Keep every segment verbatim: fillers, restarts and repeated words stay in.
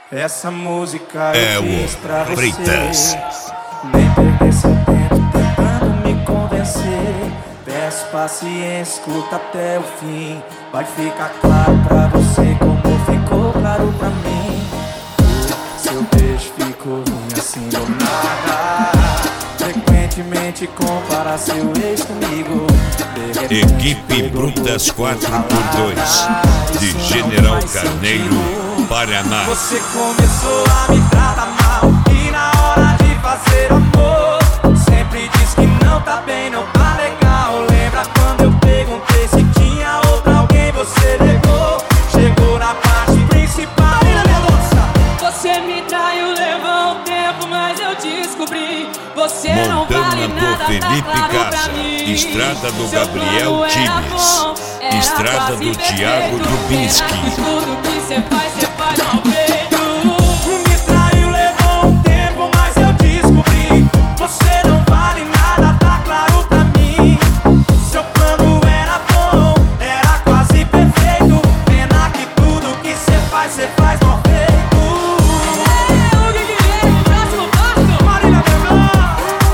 Essa música é eu fiz pra você. Freitas. Nem perder seu tempo tentando me convencer. Peço paciência, escuta até o fim. Vai ficar claro pra você como ficou claro pra mim. Seu beijo ficou ruim assim do nada. Frequentemente compara seu ex comigo. Equipe Brutas quatro por dois de General Carneiro, Paraná. Você começou a me tratar mal e na hora de fazer amor sempre diz que não tá bem, não tá legal. Lembra quando eu perguntei se tinha outra alguém, você negou. Chegou na parte principal. Você me traiu, levou um tempo, mas eu descobri. Você não vale Montana nada, do tá Felipe claro pra Cassa, mim. Estrada do Seu Gabriel plano era Times, bom, era Estrada quase do perfeito. Thiago Dubinski. Pena que tudo que cê faz, cê faz mal feito. Me traiu, levou um tempo, mas eu descobri. Você não vale nada, tá claro pra mim. Seu plano era bom, era quase perfeito. Pena que tudo que cê faz, cê faz mal feito. É, o que que é o próximo passo? Marília Mendonça.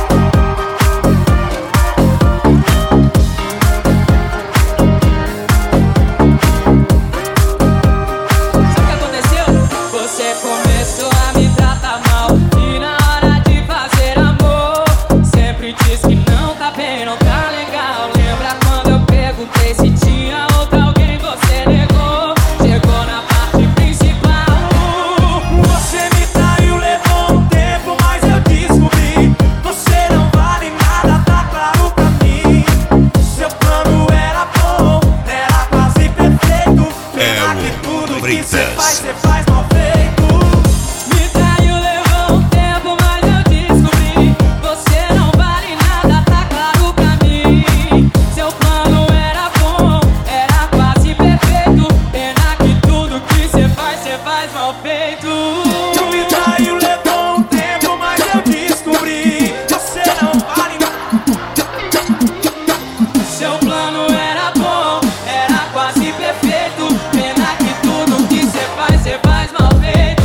Sabe o que aconteceu? Você começou a me tratar mal e na hora de fazer amor sempre diz que não tá bem, não tá legal. Lembra quando eu perguntei se tinha outra alguém, você negou. Chegou na parte principal. Você me traiu, levou um tempo, mas eu descobri. Você não vale nada, tá claro pra mim. Seu plano era bom, era quase perfeito. Pena que tudo que cê faz, cê faz mal feito. Me traiu, levou um tempo, mas eu descobri. Você não vale nada, tá claro pra mim. Seu plano era bom, era quase perfeito. Pena que tudo que cê faz, cê faz mal feito. Me traiu, levou um tempo, mas eu descobri. Você não vale nada. Seu plano era bom, era quase perfeito. Pena que tudo que cê faz, cê faz mal feito.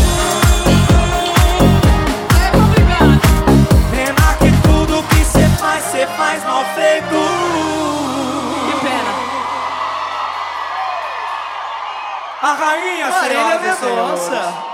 É complicado. Pena que tudo que cê faz, cê faz mal feito. Que pena. A rainha, Marília senhoras e Mendonça. senhores.